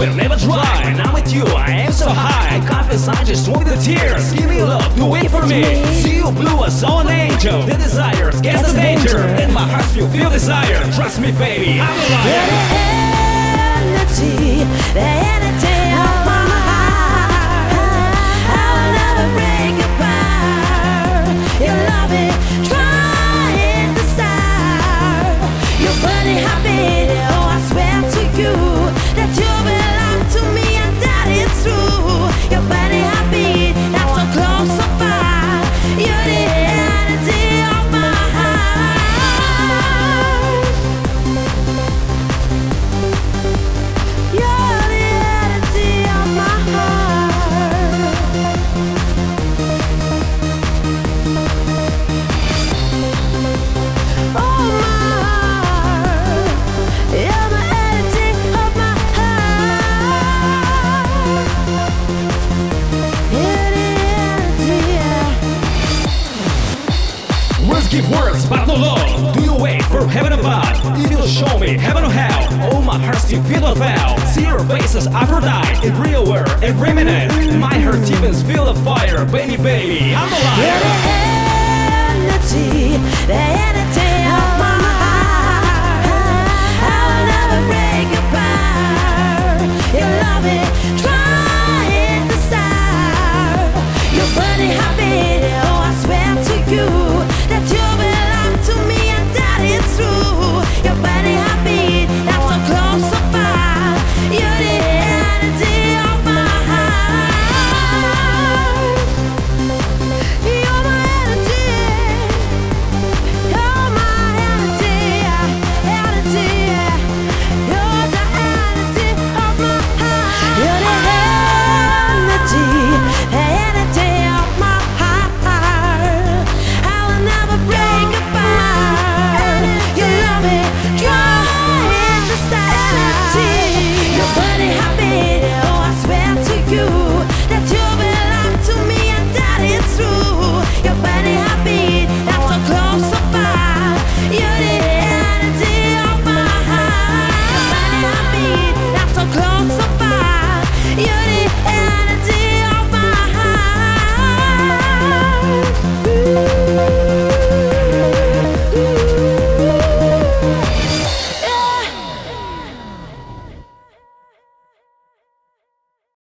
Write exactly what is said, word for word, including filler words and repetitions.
will never dry. When I'm with you, I am so high. I confess I just want the tears. Give me love, do it for me. See you blue, I saw an angel. The desire scares the danger. In my heart you feel desire. Trust me baby, I'm a liar. The energy, the energy of my heart, I'll never break apart. You love it, try it to start. Your body happy, oh I swear to you that you belong to me and that it's true. Your body happy, that's so close, so far. You're the energy of my heart. You're the energy of my heart. Oh my heart, you're the energy of my heart. You're the energy, yeah. Words give words, but no love. Do you wait for heaven above? If you'll show me heaven or hell, oh my heart still feel the foul. See your faces Aphrodite, every hour, every minute. My heart deepens, feel the fire, baby, baby, I'm a You're liar. the energy, the energy of my heart. I'll never break apart. You love it, try